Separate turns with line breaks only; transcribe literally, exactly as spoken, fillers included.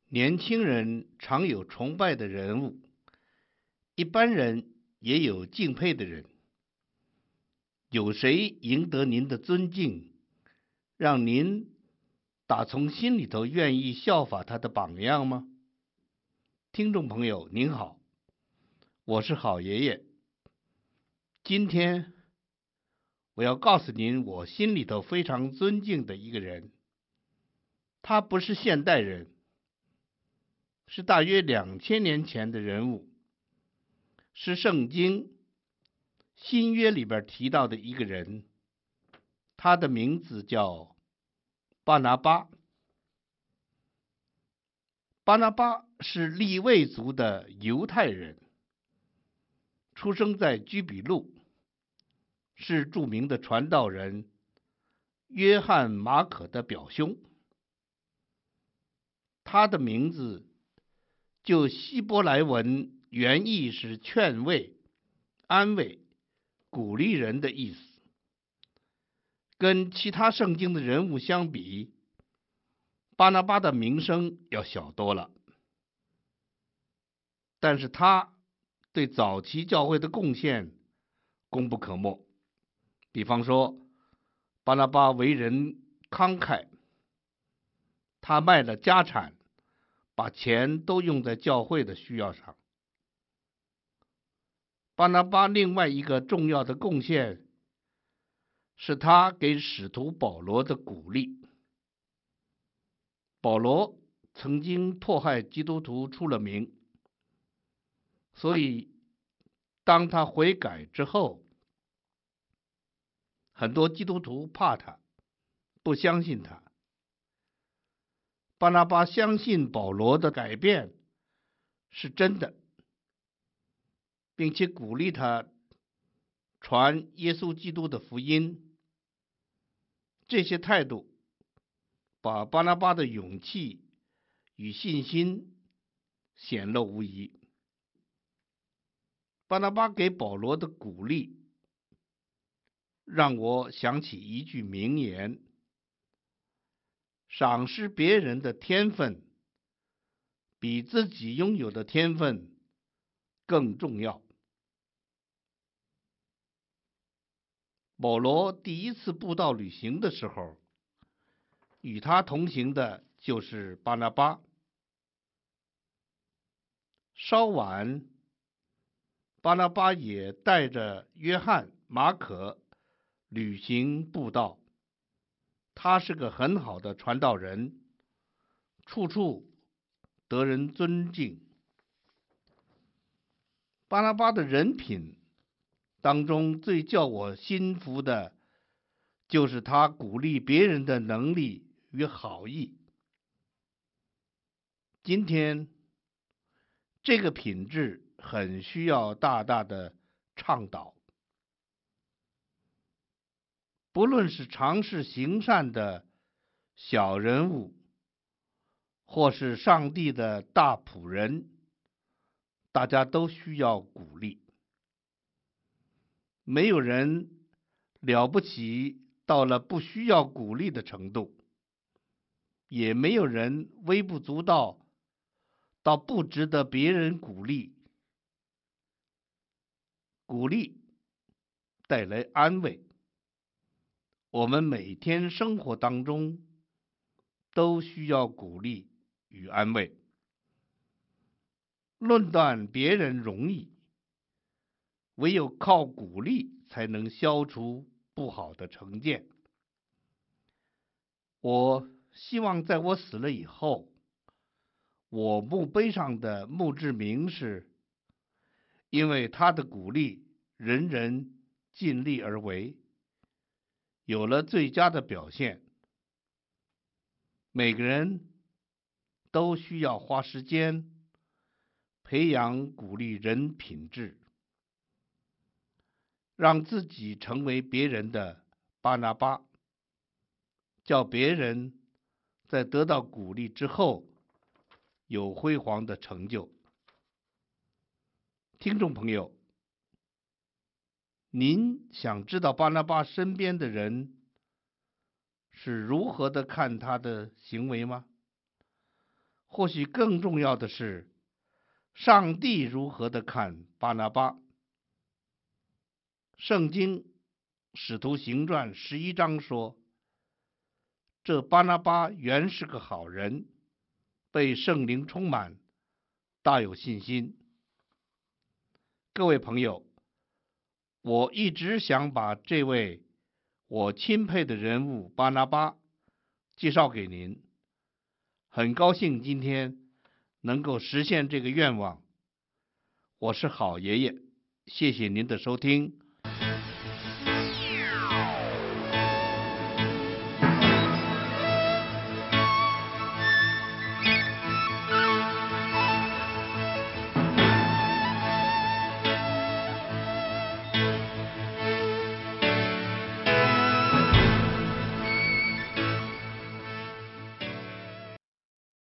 年轻人常有崇拜的人物，一般人也有敬佩的人。有谁赢得您的尊敬，让您打从心里头愿意效法他的榜样吗？听众朋友您好，我是好爷爷。今天我要告诉您我心里头非常尊敬的一个人。他不是现代人，是大约两千年前的人物，是圣经新约里边提到的一个人，他的名字叫巴拿巴。巴拿巴是利未族的犹太人，出生在居比路，是著名的传道人约翰马可的表兄。他的名字就希伯来文原意是劝慰、安慰、鼓励人的意思。跟其他圣经的人物相比，巴拿巴的名声要小多了，但是他对早期教会的贡献功不可没。比方说，巴拿巴为人慷慨，他卖了家产，把钱都用在教会的需要上。巴拿巴另外一个重要的贡献是他给使徒保罗的鼓励。保罗曾经迫害基督徒出了名，所以当他悔改之后，很多基督徒怕他，不相信他。巴拿巴相信保罗的改变是真的，并且鼓励他传耶稣基督的福音。这些态度把巴拿巴的勇气与信心显露无遗。巴拿巴给保罗的鼓励让我想起一句名言：赏识别人的天分比自己拥有的天分更重要。保罗第一次布道旅行的时候，与他同行的就是巴拿巴。稍晚，巴拿巴也带着约翰、马可旅行布道。他是个很好的传道人，处处得人尊敬。巴拿巴的人品当中最叫我心服的，就是他鼓励别人的能力与好意。今天这个品质很需要大大的倡导。不论是尝试行善的小人物，或是上帝的大仆人，大家都需要鼓励。没有人了不起到了不需要鼓励的程度，也没有人微不足道到不值得别人鼓励。鼓励带来安慰，我们每天生活当中都需要鼓励与安慰。论断别人容易，唯有靠鼓励才能消除不好的成见。我希望在我死了以后，我墓碑上的墓志铭是：因为他的鼓励，人人尽力而为，有了最佳的表现。每个人都需要花时间培养鼓励人品质，让自己成为别人的巴拿巴，叫别人在得到鼓励之后有辉煌的成就。听众朋友，您想知道巴拿巴身边的人是如何的看他的行为吗？ 或许更重要的是，上帝如何的看巴拿巴。圣经使徒行传十一章说，这巴拿巴原是个好人，被圣灵充满，大有信心。各位朋友，我一直想把这位我钦佩的人物巴拿巴介绍给您，很高兴今天能够实现这个愿望。我是好爷爷，谢谢您的收听。